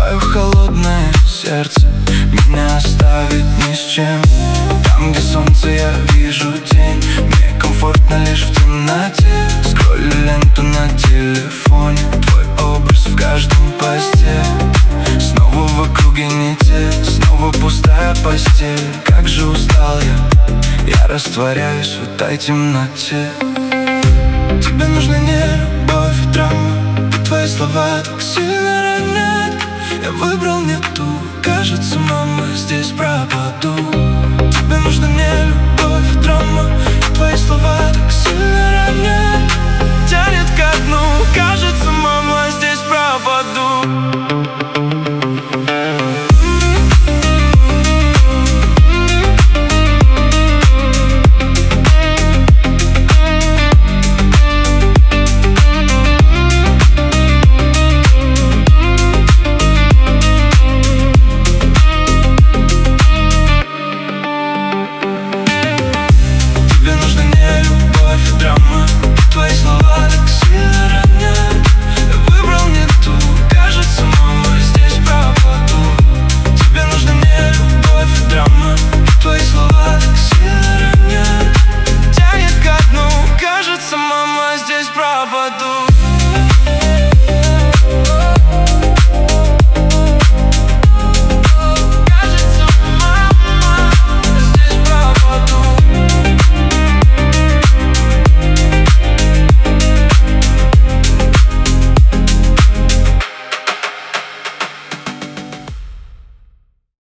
Твое холодное сердце меня оставит ни с чем. Там, где солнце, я вижу тень. Мне комфортно лишь в темноте. Скроллю ленту на телефоне, твой образ в каждом посте. Снова в округе не те, снова пустая постель. Как же устал я растворяюсь в этой темноте. Тебе нужна не любовь, драма, и твои слова так сильно ранят. Я выбрал не ту, кажется, мама, здесь пропаду. Тебе нужна